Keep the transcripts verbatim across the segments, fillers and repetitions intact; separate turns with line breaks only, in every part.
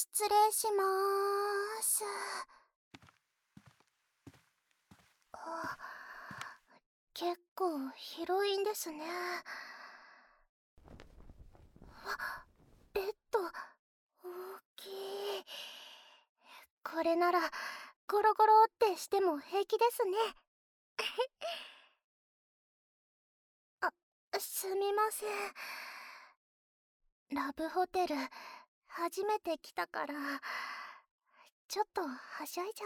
失礼しまーす。あ、結構広いんですね。あ、ベッド大きい。これならゴロゴロってしても平気ですね。あ、すみません。ラブホテル初めて来たからちょっとはしゃいじゃって。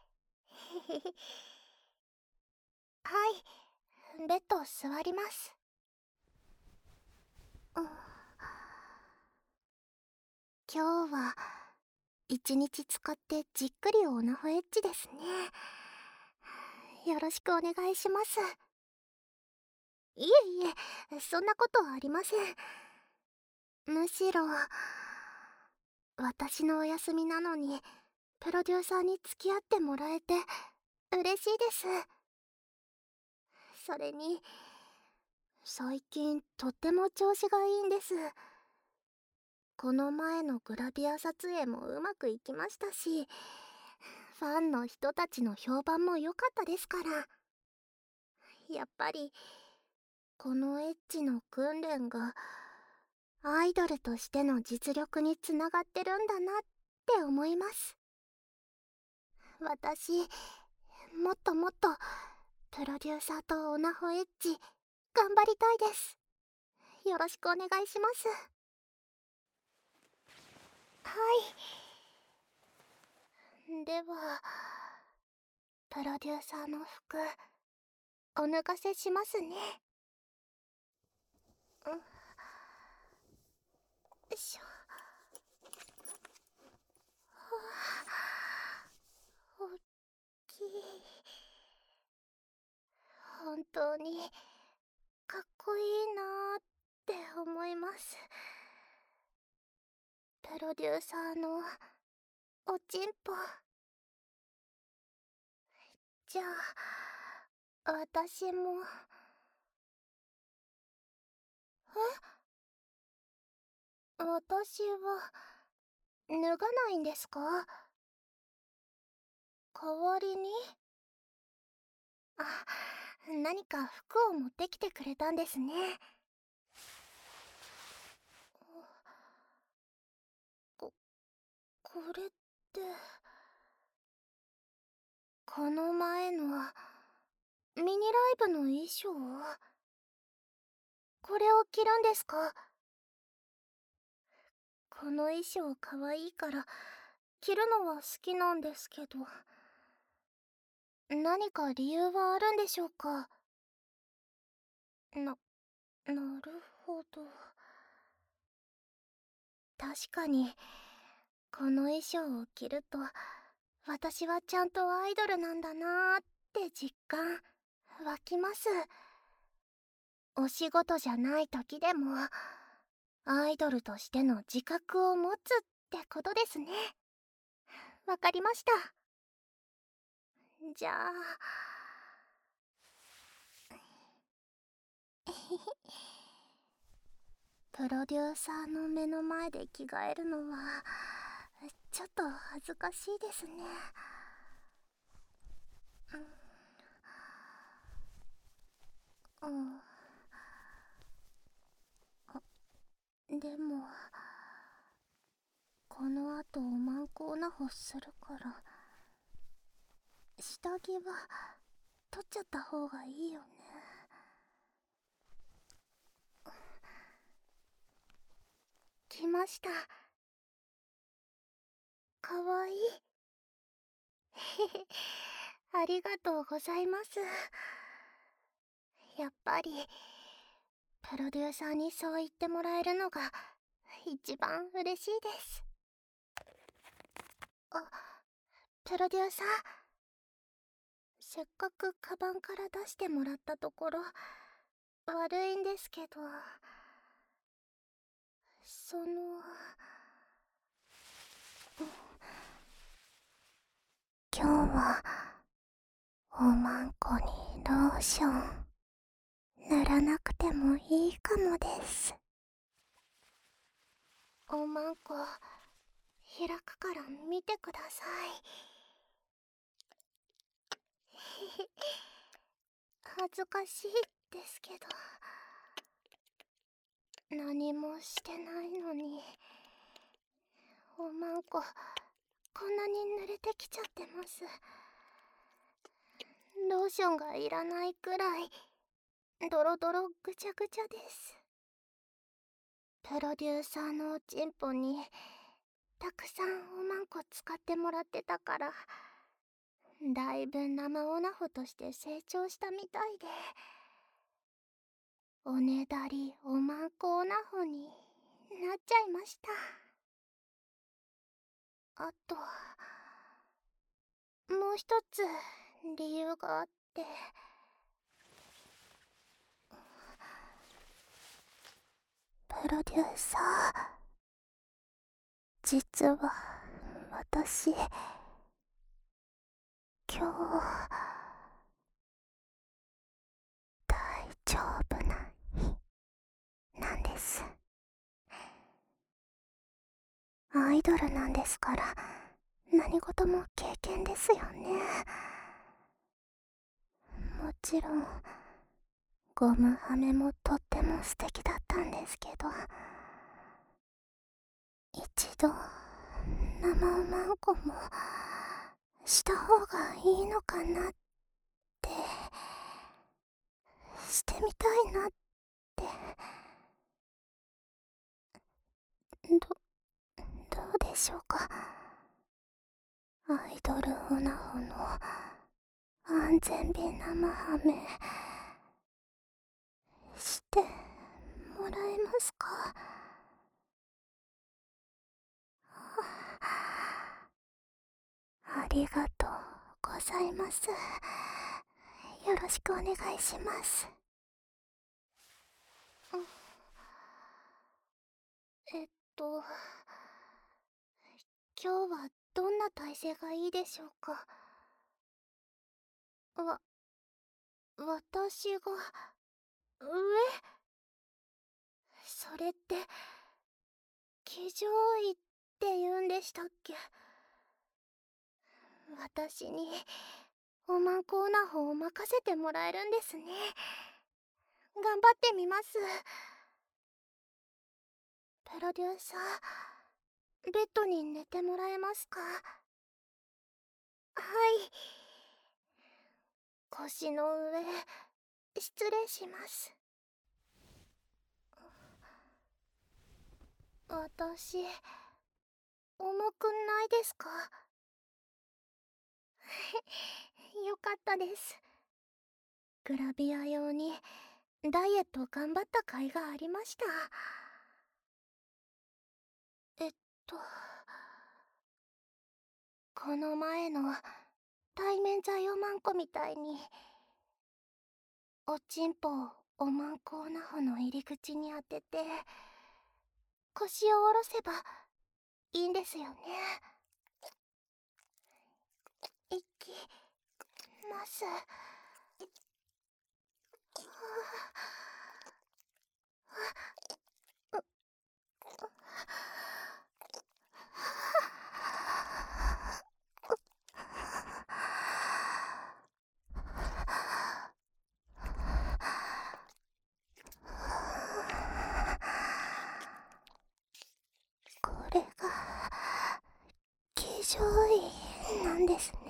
はい、ベッド座ります。うん、今日は一日使ってじっくりオナホエッチですね。よろしくお願いします。いえいえ、そんなことはありません。むしろ私のお休みなのにプロデューサーに付き合ってもらえて嬉しいです。それに最近とっても調子がいいんです。この前のグラビア撮影もうまくいきましたし、ファンの人たちの評判も良かったですから。やっぱりこのエッチの訓練がアイドルとしての実力につながってるんだなって思います。私もっともっとプロデューサーとオナホエッチ頑張りたいです。よろしくお願いします。はい。ではプロデューサーの服お脱がせしますね。うん、よいしょ。おっきい。本当にかっこいいなーって思います。プロデューサーのおちんぽ。じゃあ私も。え、私は脱がないんですか？代わりに。あ、何か服を持ってきてくれたんですね。こ、これって。この前のミニライブの衣装？これを着るんですか？この衣装かわいいから着るのは好きなんですけど、何か理由はあるんでしょうか？な、なるほど。確かにこの衣装を着ると私はちゃんとアイドルなんだなーって実感湧きます。お仕事じゃない時でもアイドルとしての自覚を持つってことですね。わかりました。じゃあプロデューサーの目の前で着替えるのはちょっと恥ずかしいですね。うん、うん、でもこのあとおまんこオナホするから下着は取っちゃった方がいいよね。来ました。かわいい。ありがとうございます。やっぱりプロデューサーにそう言ってもらえるのが一番嬉しいです。あ、プロデューサー、せっかくカバンから出してもらったところ悪いんですけど、その今日はおまんこにローション塗らなくてもいいかもです。おまんこ開くから見てください。恥ずかしいですけど、何もしてないのにおまんここんなに濡れてきちゃってます。ローションがいらないくらいドロドロぐちゃぐちゃです。プロデューサーのおちんぽにたくさんおまんこ使ってもらってたから、だいぶ生オナホとして成長したみたいで、おねだりおまんこオナホになっちゃいました。あともう一つ理由があって、プロデューサー、実は私今日大丈夫な日なんです。アイドルなんですから何事も経験ですよね。もちろんゴムハメもとっても素敵だったんですけど、一度生おまんこもした方がいいのかなって、してみたいなって。どどうでしょうか。アイドルオナホの安全備生ハメしてもらえますか。ありがとうございます。よろしくお願いします。えっと今日はどんな体勢がいいでしょうか。わ、私が上？それって騎乗位って言うんでしたっけ。私におまんこオナホを任せてもらえるんですね。頑張ってみます。プロデューサー、ベッドに寝てもらえますか。はい。腰の上失礼します。私重くないですか。よかったです。グラビア用にダイエット頑張った甲斐がありました。えっとこの前の対面剤おまんこみたいにおちんぽをおまんこオナホの入り口に当てて腰を下ろせばいいんですよね。いきます。これが騎乗位なんですね。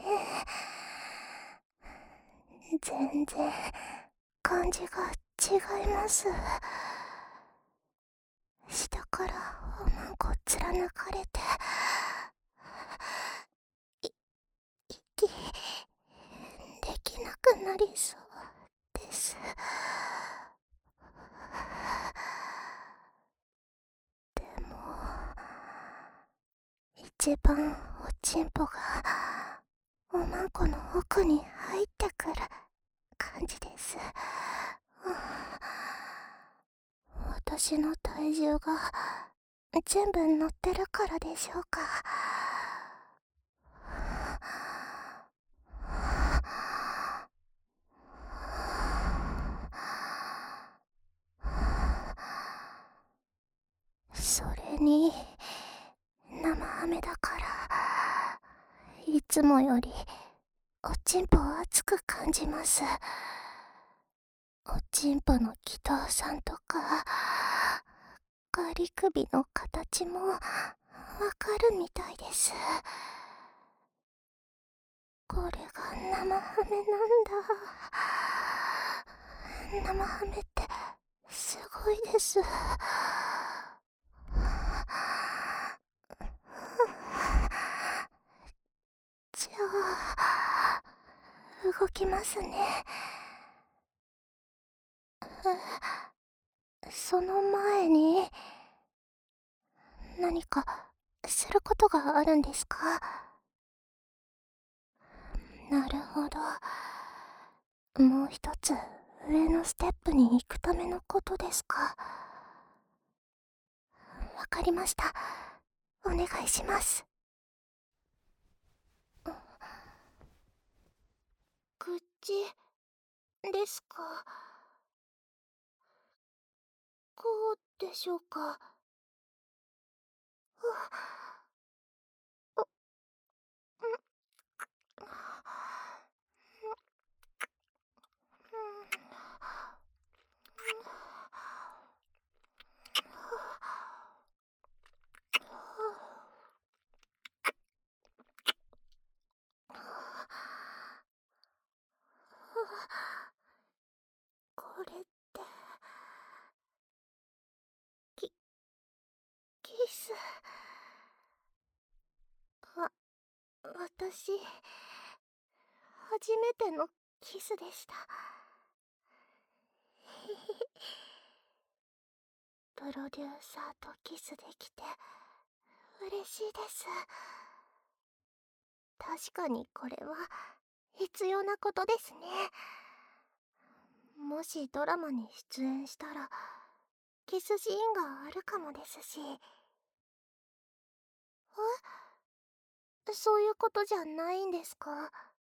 全然感じが違います。下からおまんこ貫かれてい息できなくなりそうです。でも一番おちんぽがおまんこの奥に入ってくる感じです。私の体重が全部乗ってるからでしょうか。それに生ハ雨だからいつもよりおちんぽを熱く感じます。おちんぽの気筒さんとかガリ首の形もわかるみたいです。これが生ハメなんだ。生ハメってすごいです。じゃあ動きますね。その前に何かすることがあるんですか？なるほど。もう一つ上のステップに行くためのことですか。わかりました。お願いします。口ですか。こうでしょうか。これってキキス。わ私初めてのキスでした。プロデューサーとキスできて嬉しいです。確かにこれは必要なことですね。もしドラマに出演したらキスシーンがあるかもですし。え、そういうことじゃないんですか？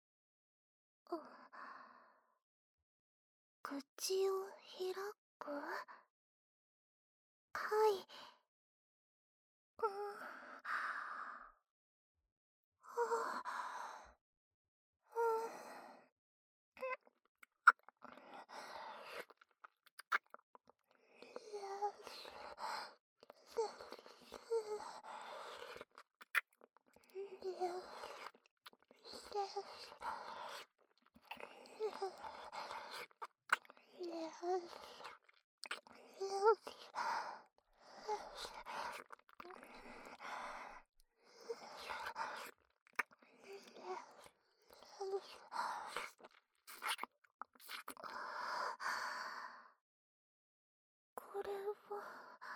口を開く？はい。うん。はあ。これは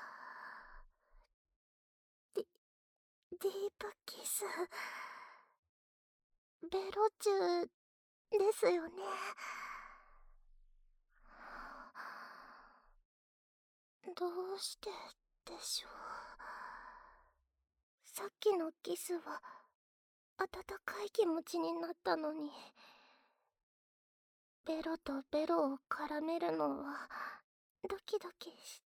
ディディープキス、ベロチューですよね。どうしてでしょう。さっきのキスは温かい気持ちになったのに、ベロとベロを絡めるのはドキドキして。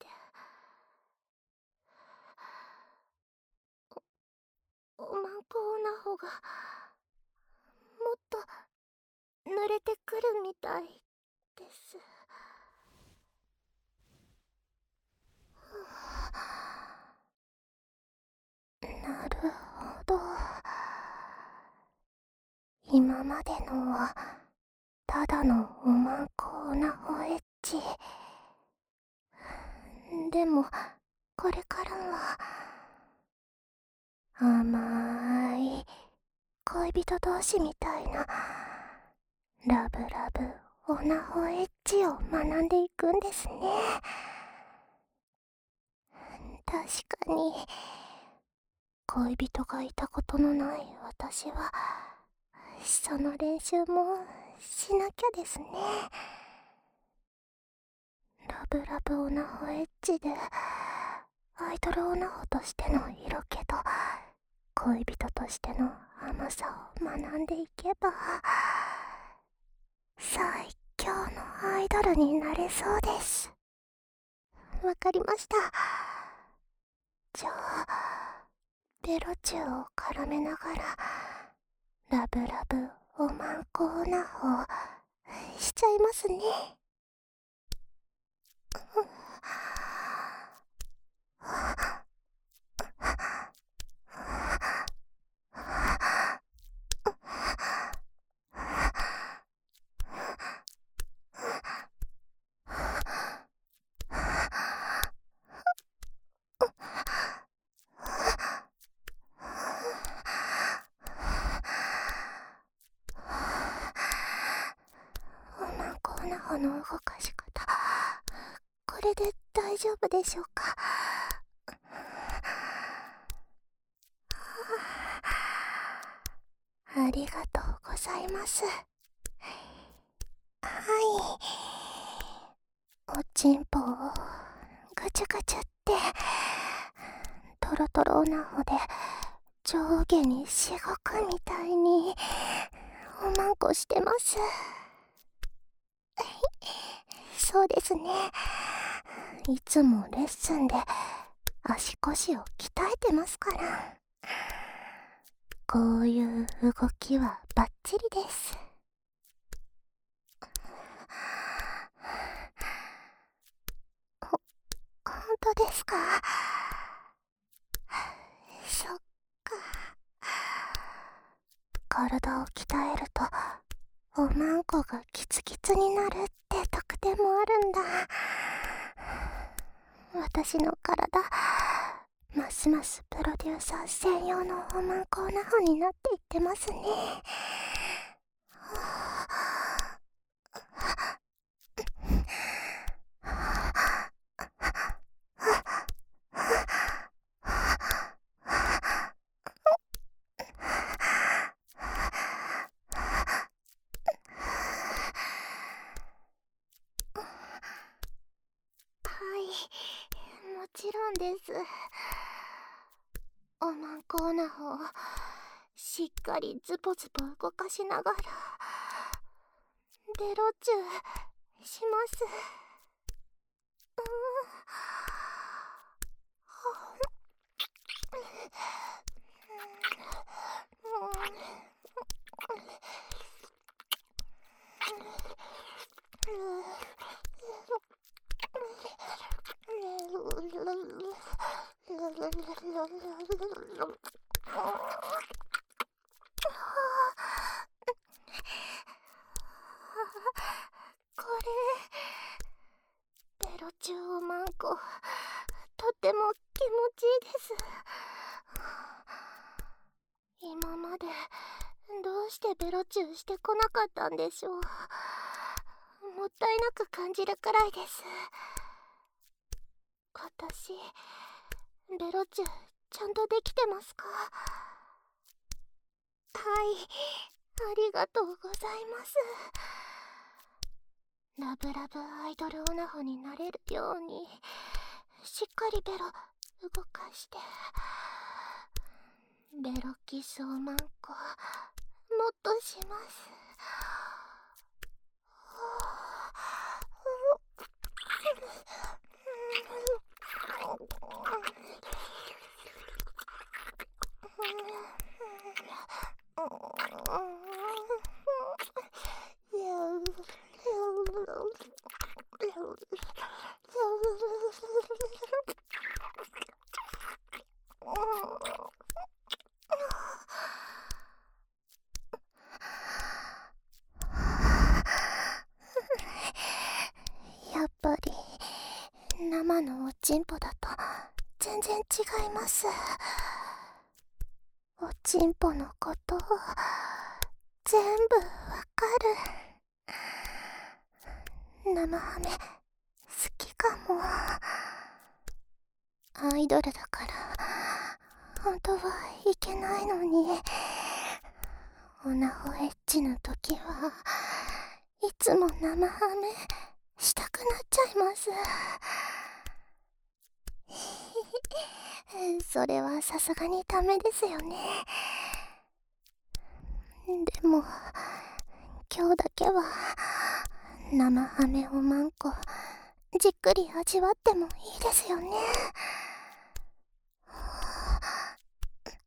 お、おまんこな方がもっと濡れてくるみたいです。なるほど。今までのはただのおまんこなおエッチ。でもこれからは甘い恋人同士みたいなラブラブオナホエッチを学んでいくんですね。確かに恋人がいたことのない私はその練習もしなきゃですね。ラブラブオナホエッチでアイドルオナホとしての色気と恋人としての甘さを学んでいけば最強のアイドルになれそうです。わかりました。じゃあベロチューを絡めながらラブラブおまんこオナホしちゃいますね。おまんこオナホの動かし方、これで大丈夫でしょうか。ありがとうございます。はい、おちんぽをぐちゅぐちゅってトロトロオナホで上下にしごくみたいにおまんこしてます。そうですね、いつもレッスンで足腰を鍛えてますから、こういう動きはバッチリです。ほ、本当ですか？そっか。体を鍛えるとおまんこがキツキツになるって特典もあるんだ。私の体、ますますプロデューサー専用のおまんこオナホになっていってますね。はい、もちろんです。おまんこオナホをしっかりズポズポ動かしながらベロチューします。うんこれベロチューおまんこ、とっても気持ちいいです。今までどうしてベロチューしてこなかったんでしょう。もったいなく感じるくらいです。私、ベロチューちゃんとできてますか？はい、ありがとうございます。ラブラブアイドルオナホになれるようにしっかりベロ動かして、ベロキスおまんこもっとします。やっぱり生のおちんぽだと全然違います。おちんぽのこと全部わかる。生ハメ好きかも。アイドルだから本当はいけないのに、オナホエッチの時はいつも生ハメしたくなっちゃいます。それはさすがにダメですよね。でも今日だけは生ハメおまんこじっくり味わってもいいですよね。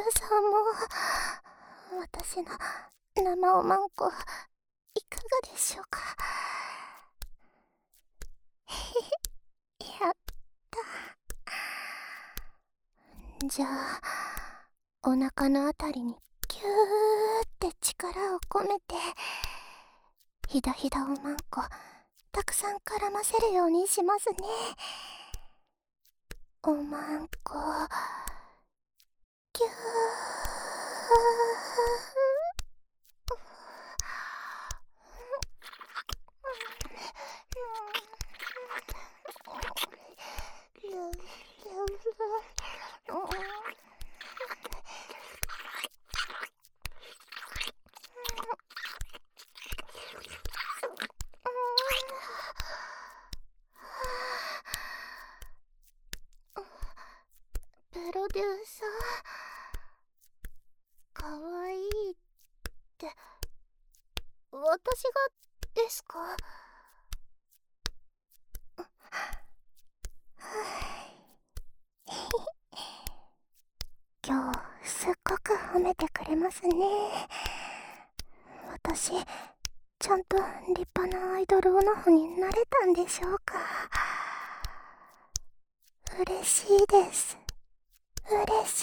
さんも私の生おまんこいかがでしょうか。やった。じゃあお腹のあたりにギューって力を込めてひだひだおまんこたくさん絡ませるようにしますね。おまんこギュー。プロデューサーかわいいって私がですか？今日すっごく褒めてくれますね。私ちゃんと立派なアイドルオナホになれたんでしょうか。嬉しいです。嬉しい。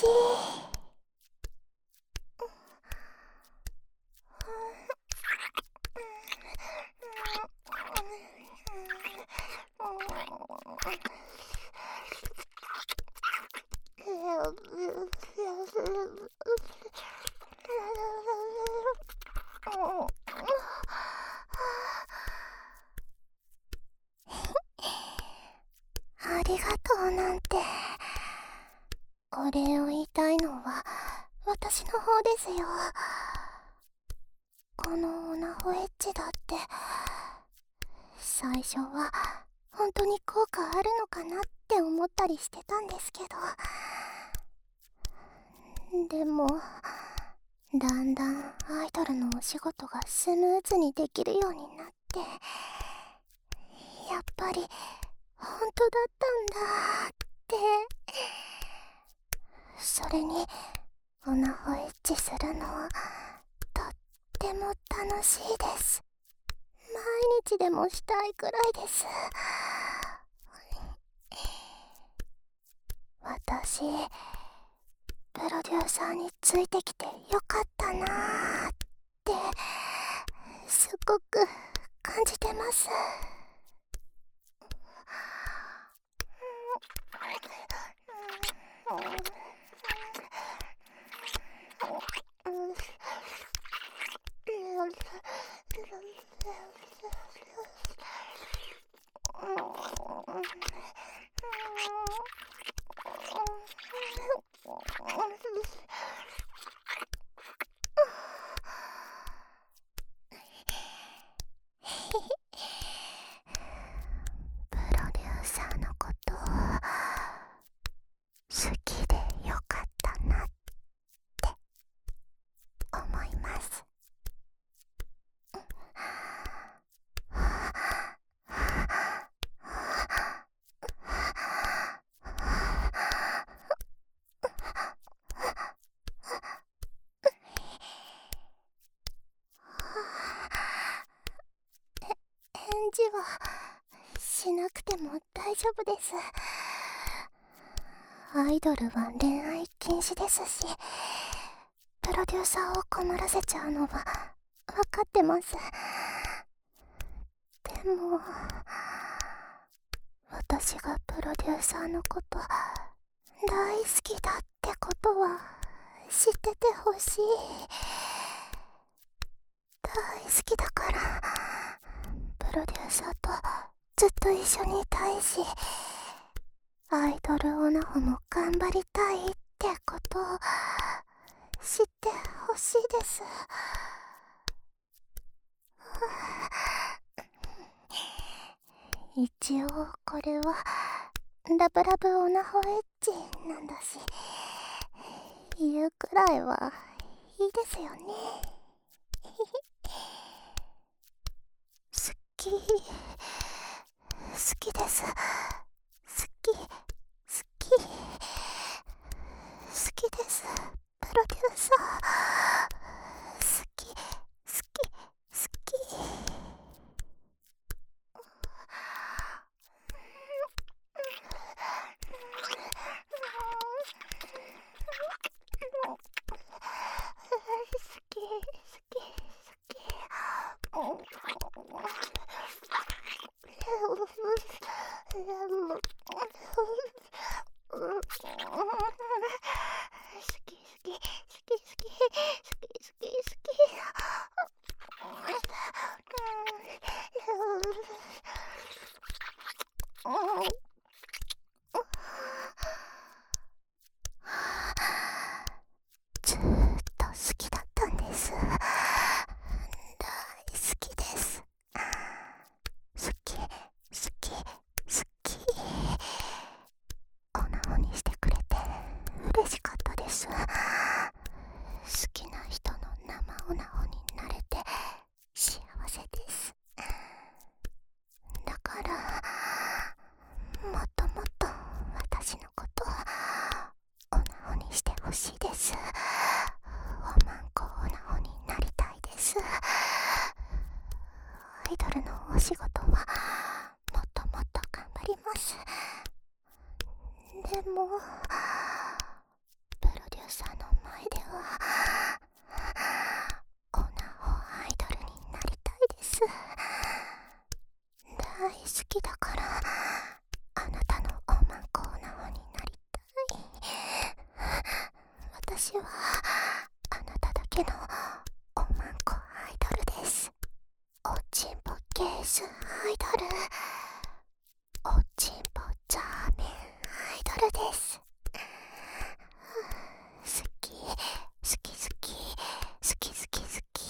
ありがとうなんてお礼を言いたいのは私の方ですよ。このオナホエッジだって最初は本当に効果あるのかなって思ったりしてたんですけど、でもだんだんアイドルのお仕事がスムーズにできるようになって、やっぱり本当だったんだって。それにオナホエッチするのとっても楽しいです。毎日でもしたいくらいです。私プロデューサーについてきてよかったなーってすごく感じてます。プロデューサーのこと好きでよかったなって思います。返事はしなくても大丈夫です。アイドルは恋愛禁止ですし、プロデューサーを困らせちゃうのは分かってます。でも私がプロデューサーのこと大好きだってことは知っててほしい。大好きだからプロデューサーとずっと一緒にいたいし、アイドルオナホも頑張りたいってことを知ってほしいです。一応これはラブラブオナホエッジなんだし、言うくらいはいいですよね。好き好きです。好き好き好きです。プロさ。好き、好き、好き。ずーっと好きだったんです。大好きです。好き、好き、好き。オナホにしてくれて嬉しかったです。好きな人の生オナホになれて幸せです。だからもっともっと私のことオナホにしてほしいです。おまんこオナホになりたいです。アイドルのお仕事はもっともっと頑張ります。でもプロデューサーの前ではオナホアイドルになりたいです。大好きだからあなたのおまんこオナホになりたい。私はあなただけのおまんこアイドルです。おちんぽケースアイドル、おちんぽザーメンアイドルです。好き、好き好き、好き好き好き。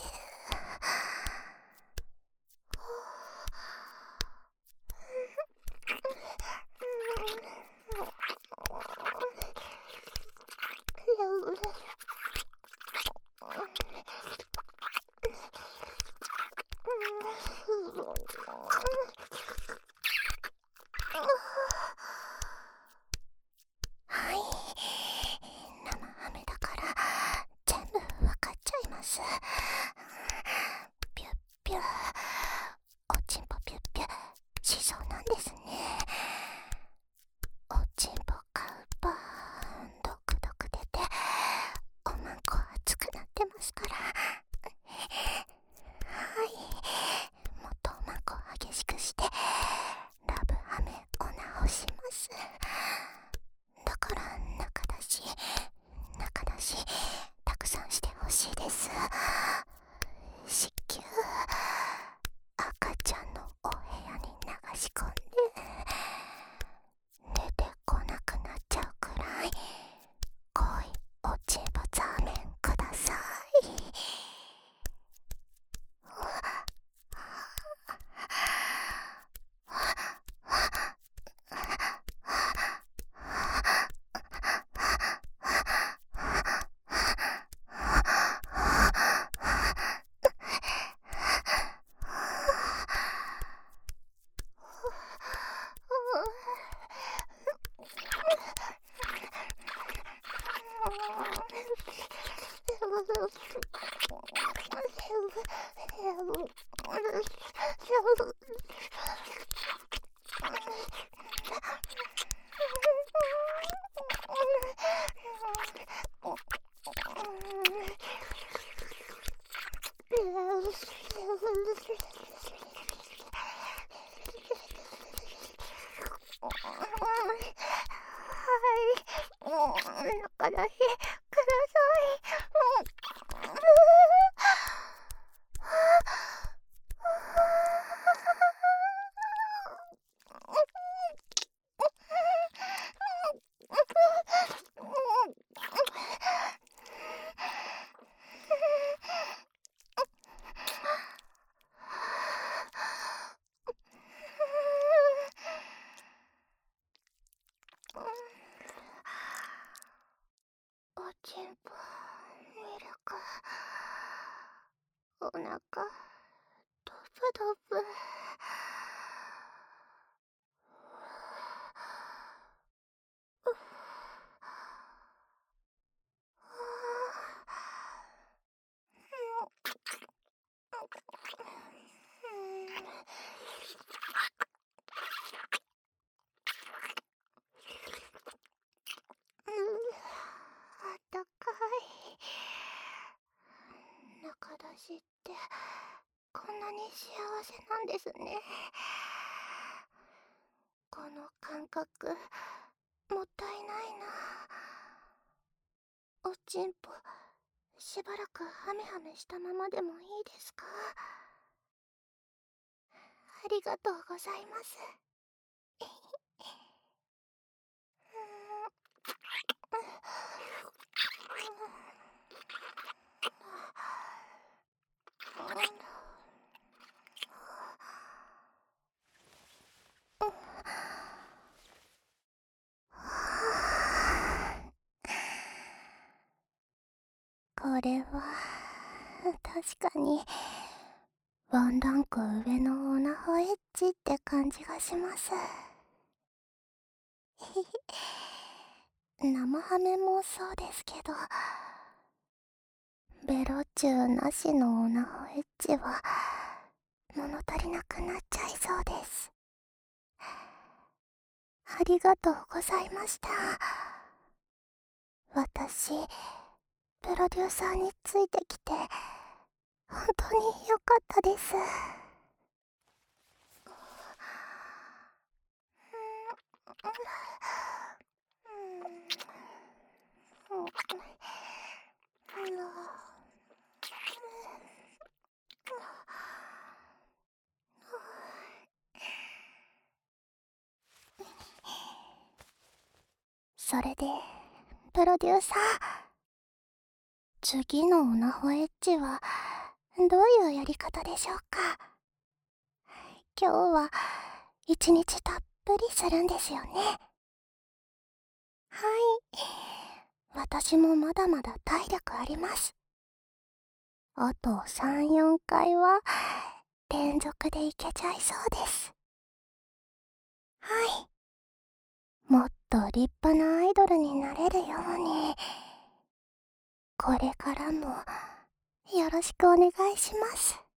はい、生ハメだから全部わかっちゃいます。ピュッピュッ、おちんぽピュッピュッしそうなんですね。おちんぽカウパードクドク出ておまんこ熱くなってますから。はい、もっとおまんこ激しくしてラブハメオナホします。だから中出し中出したくさんしてほしいです。子宮赤ちゃんのお部屋に流し込んで出てこなくなっちゃうくらい濃いおちんぽザーメンください。もう中出しください。おちんぽミルク、おなかドブドブ。 幸せなんですね。この感覚もったいないな。おちんぽしばらくハメハメしたままでもいいですか？ありがとうございます。これは確かにワンランク上のオナホエッジって感じがします。生ハメもそうですけど、ベロチューなしのオナホエッジは物足りなくなっちゃいそうです。ありがとうございました。私、プロデューサーについてきて本当に良かったです。それで、プロデューサー、次のオナホエッジはどういうやり方でしょうか？今日は一日たっぷりするんですよね。はい。私もまだまだ体力あります。あとさん、よんかいは連続でいけちゃいそうです。はい。もっと立派なアイドルになれるように、これからもよろしくお願いします。